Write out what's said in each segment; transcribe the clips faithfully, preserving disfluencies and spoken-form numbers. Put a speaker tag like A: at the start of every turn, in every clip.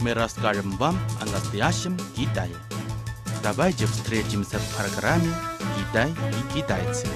A: мы расскажем вам о настоящем Китае. Давайте встретимся в программе «Китай и китайцы».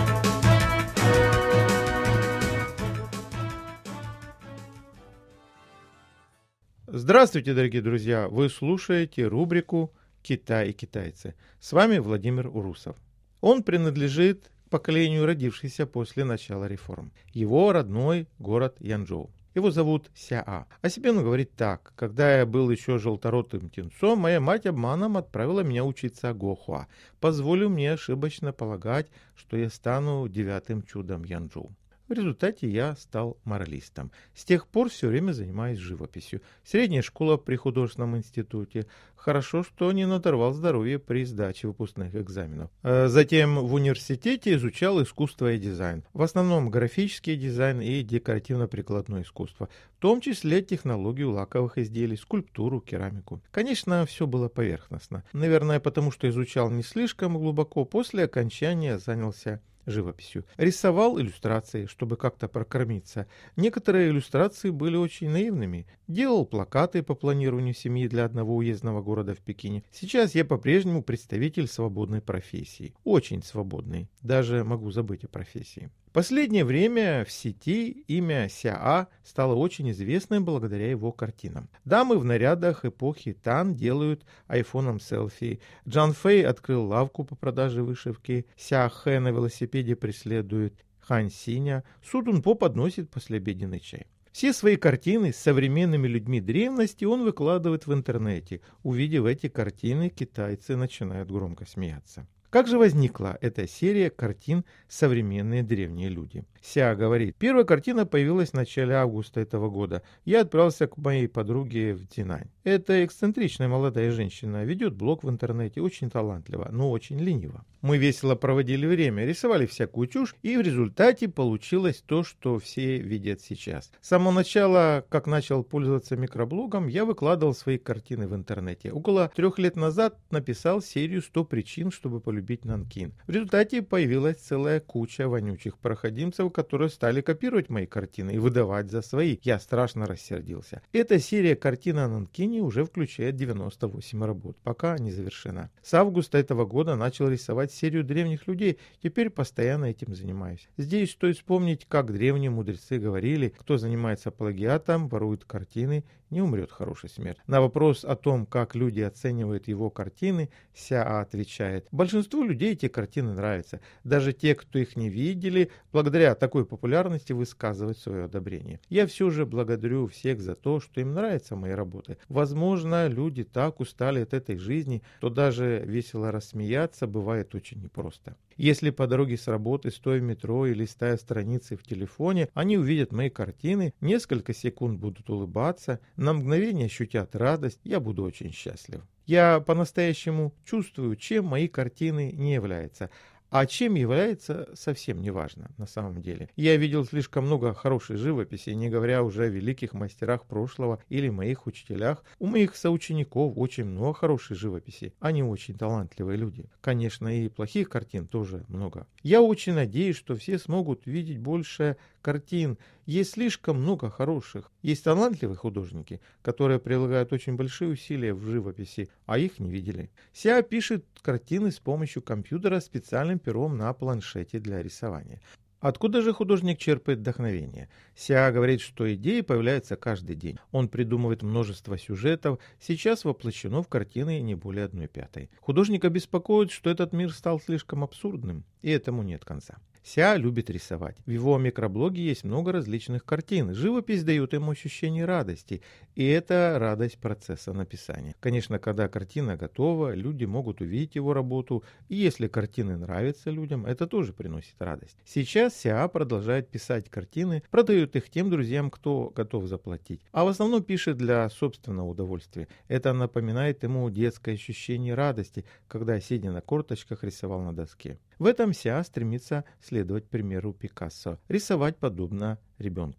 B: Здравствуйте, дорогие друзья! Вы слушаете рубрику «Китай и китайцы». С вами Владимир Урусов. Он принадлежит к поколению, родившемуся после начала реформ. Его родной город Янчжоу. Его зовут Ся-А. О себе он говорит так: когда я был еще желторотым птенцом, моя мать обманом отправила меня учиться Гохуа, позволив мне ошибочно полагать, что я стану девятым чудом Янчжоу. В результате я стал моралистом. С тех пор все время занимаюсь живописью. Средняя школа при художественном институте. Хорошо, что не надорвал здоровье при сдаче выпускных экзаменов. Затем в университете изучал искусство и дизайн. В основном графический дизайн и декоративно-прикладное искусство. В том числе технологию лаковых изделий, скульптуру, керамику. Конечно, все было поверхностно. Наверное, потому что изучал не слишком глубоко. После окончания занялся живописью. Рисовал иллюстрации, чтобы как-то прокормиться. Некоторые иллюстрации были очень наивными. Делал плакаты по планированию семьи для одного уездного города в Пекине. Сейчас я по-прежнему представитель свободной профессии. Очень свободной. Даже могу забыть о профессии. В последнее время в сети имя Ся-А стало очень известным благодаря его картинам. Дамы в нарядах эпохи Тан делают айфоном селфи. Джан Фэй открыл лавку по продаже вышивки. Ся Хэ на велосипеде преследует Хань Синя. Су Тун По подносит послеобеденный чай. Все свои картины с современными людьми древности он выкладывает в интернете. Увидев эти картины, китайцы начинают громко смеяться. Как же возникла эта серия картин «Современные древние люди»? Ся говорит: первая картина появилась в начале августа этого года. Я отправился к моей подруге в Динань. Это эксцентричная молодая женщина, ведет блог в интернете, очень талантливо, но очень лениво. Мы весело проводили время, рисовали всякую чушь, и в результате получилось то, что все видят сейчас. С самого начала, как начал пользоваться микроблогом, я выкладывал свои картины в интернете. Около трех лет назад написал серию сто причин, чтобы полюбить Нанкин. В результате появилась целая куча вонючих проходимцев, которые стали копировать мои картины и выдавать за свои. Я страшно рассердился. Эта серия картин о Нанкине уже включает девяносто восемь работ, пока не завершена. С августа этого года начал рисовать серию древних людей, теперь постоянно этим занимаюсь. Здесь стоит вспомнить, как древние мудрецы говорили: кто занимается плагиатом, ворует картины, не умрет хорошей смертью. На вопрос о том, как люди оценивают его картины, Ся отвечает: большинству людей эти картины нравятся. Даже те, кто их не видели, благодаря такой популярности высказывают свое одобрение. Я все же благодарю всех за то, что им нравятся мои работы. Возможно, люди так устали от этой жизни, что даже весело рассмеяться бывает очень непросто. Если по дороге с работы, стоя в метро или листая страницы в телефоне, они увидят мои картины, несколько секунд будут улыбаться, на мгновение ощутят радость, я буду очень счастлив. Я по-настоящему чувствую, чем мои картины не являются. А чем является, совсем не важно на самом деле. Я видел слишком много хорошей живописи, не говоря уже о великих мастерах прошлого или моих учителях. У моих соучеников очень много хорошей живописи. Они очень талантливые люди. Конечно, и плохих картин тоже много. Я очень надеюсь, что все смогут видеть больше картин. Есть слишком много хороших. Есть талантливые художники, которые прилагают очень большие усилия в живописи, а их не видели. Ся пишет картины с помощью компьютера специальным пером на планшете для рисования. Откуда же художник черпает вдохновение? Ся говорит, что идеи появляются каждый день. Он придумывает множество сюжетов, сейчас воплощено в картины не более одной пятой. Художника беспокоит, что этот мир стал слишком абсурдным, и этому нет конца. Ся любит рисовать. В его микроблоге есть много различных картин. Живопись дает ему ощущение радости, и это радость процесса написания. Конечно, когда картина готова, люди могут увидеть его работу, и если картины нравятся людям, это тоже приносит радость. Сейчас Ся продолжает писать картины, продает их тем друзьям, кто готов заплатить, а в основном пишет для собственного удовольствия. Это напоминает ему детское ощущение радости, когда, сидя на корточках, рисовал на доске. В этом Ся стремится следовать примеру Пикассо, рисовать подобно ребенку.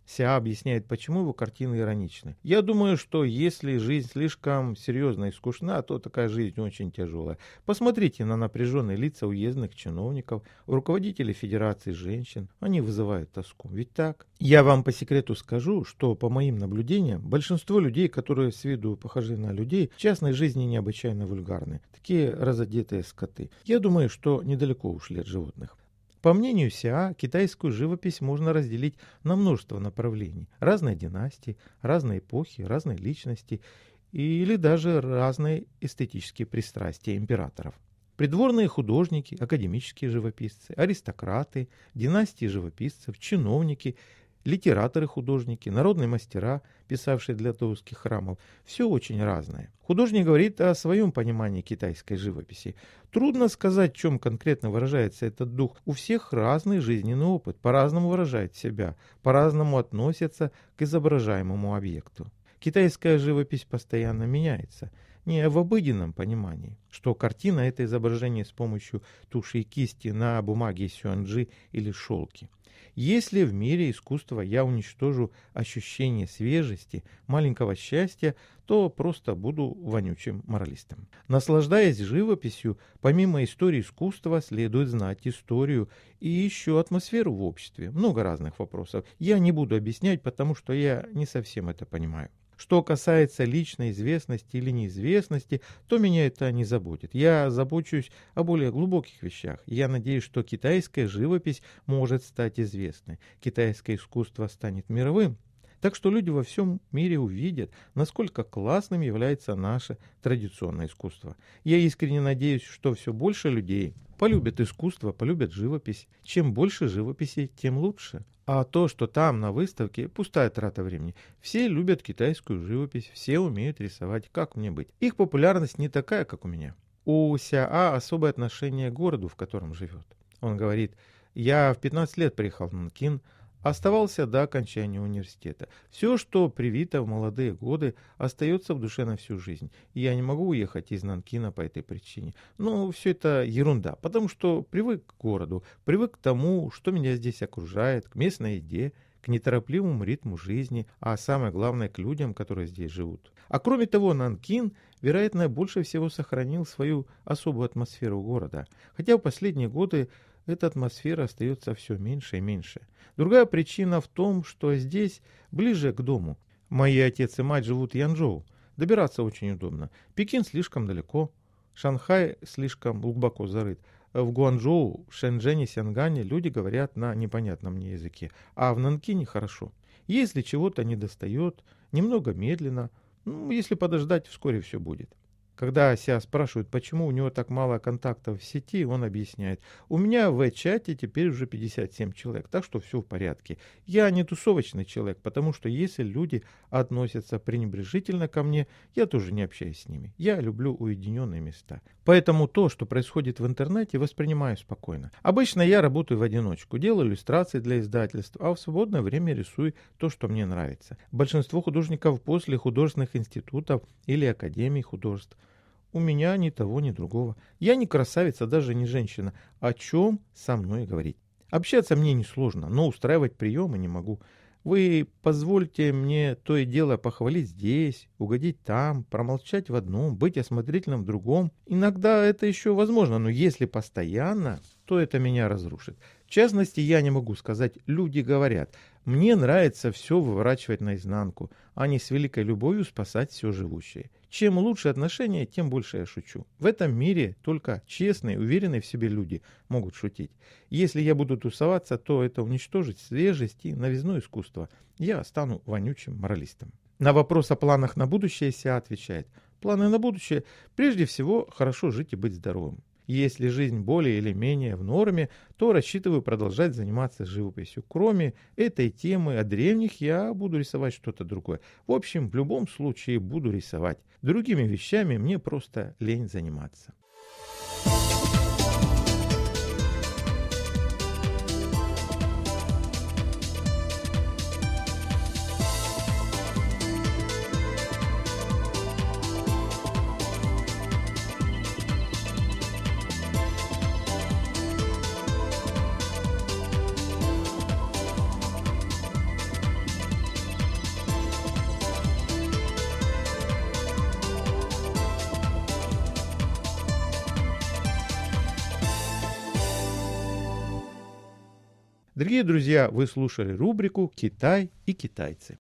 B: Сяо объясняет, почему его картины ироничны. Я думаю, что если жизнь слишком серьезна и скучна, то такая жизнь очень тяжелая. Посмотрите на напряженные лица уездных чиновников, руководителей Федерации женщин. Они вызывают тоску. Ведь так? Я вам по секрету скажу, что по моим наблюдениям, большинство людей, которые с виду похожи на людей, в частной жизни необычайно вульгарны. Такие разодетые скоты. Я думаю, что недалеко ушли от животных. По мнению Сяо, китайскую живопись можно разделить на множество направлений. Разные династии, разные эпохи, разные личности или даже разные эстетические пристрастия императоров. Придворные художники, академические живописцы, аристократы, династии живописцев, чиновники, литераторы-художники, народные мастера, писавшие для таоистских храмов. Все очень разное. Художник говорит о своем понимании китайской живописи. Трудно сказать, в чем конкретно выражается этот дух. У всех разный жизненный опыт, по-разному выражает себя, по-разному относятся к изображаемому объекту. Китайская живопись постоянно меняется. Не в обыденном понимании, что картина – это изображение с помощью туши и кисти на бумаге сюаньджи или шелке. Если в мире искусства я уничтожу ощущение свежести, маленького счастья, то просто буду вонючим моралистом. Наслаждаясь живописью, помимо истории искусства, следует знать историю и еще атмосферу в обществе. Много разных вопросов. Я не буду объяснять, потому что я не совсем это понимаю. Что касается личной известности или неизвестности, то меня это не заботит. Я забочусь о более глубоких вещах. Я надеюсь, что китайская живопись может стать известной. Китайское искусство станет мировым. Так что люди во всем мире увидят, насколько классным является наше традиционное искусство. Я искренне надеюсь, что все больше людей полюбят искусство, полюбят живопись. Чем больше живописи, тем лучше. А то, что там на выставке, пустая трата времени. Все любят китайскую живопись, все умеют рисовать. Как мне быть? Их популярность не такая, как у меня. У Сяо особое отношение к городу, в котором живет. Он говорит: я в пятнадцать лет приехал в Нанкин, оставался до окончания университета. Все, что привито в молодые годы, остается в душе на всю жизнь. И я не могу уехать из Нанкина по этой причине. Но все это ерунда, потому что привык к городу, привык к тому, что меня здесь окружает, к местной еде, к неторопливому ритму жизни, а самое главное, к людям, которые здесь живут. А кроме того, Нанкин, вероятно, больше всего сохранил свою особую атмосферу города. Хотя в последние годы эта атмосфера остается все меньше и меньше. Другая причина в том, что здесь ближе к дому. Мои отец и мать живут в Янчжоу. Добираться очень удобно. Пекин слишком далеко. Шанхай слишком глубоко зарыт. В Гуанчжоу, Шэньчжэне, Сянгане люди говорят на непонятном мне языке. А в Нанкине хорошо. Если чего-то недостает, немного медленно, ну, если подождать, вскоре все будет. Когда Сяо спрашивают, почему у него так мало контактов в сети, он объясняет: у меня в чате теперь уже пятьдесят семь человек, так что все в порядке. Я не тусовочный человек, потому что если люди относятся пренебрежительно ко мне, я тоже не общаюсь с ними. Я люблю уединенные места. Поэтому то, что происходит в интернете, воспринимаю спокойно. Обычно я работаю в одиночку, делаю иллюстрации для издательств, а в свободное время рисую то, что мне нравится. Большинство художников после художественных институтов или академий художеств. У меня ни того, ни другого. Я не красавица, даже не женщина. О чем со мной говорить? Общаться мне несложно, но устраивать приемы не могу. Вы позвольте мне то и дело похвалить здесь, угодить там, промолчать в одном, быть осмотрительным в другом. Иногда это еще возможно, но если постоянно, то это меня разрушит. В частности, я не могу сказать, люди говорят: мне нравится все выворачивать наизнанку, а не с великой любовью спасать все живущее. Чем лучше отношения, тем больше я шучу. В этом мире только честные, уверенные в себе люди могут шутить. Если я буду тусоваться, то это уничтожит свежесть и новизну искусства. Я стану вонючим моралистом. На вопрос о планах на будущее Сяо отвечает: планы на будущее – прежде всего хорошо жить и быть здоровым. Если жизнь более или менее в норме, то рассчитываю продолжать заниматься живописью. Кроме этой темы о древних, я буду рисовать что-то другое. В общем, в любом случае буду рисовать. Другими вещами мне просто лень заниматься. Дорогие друзья, вы слушали рубрику «Китай и китайцы».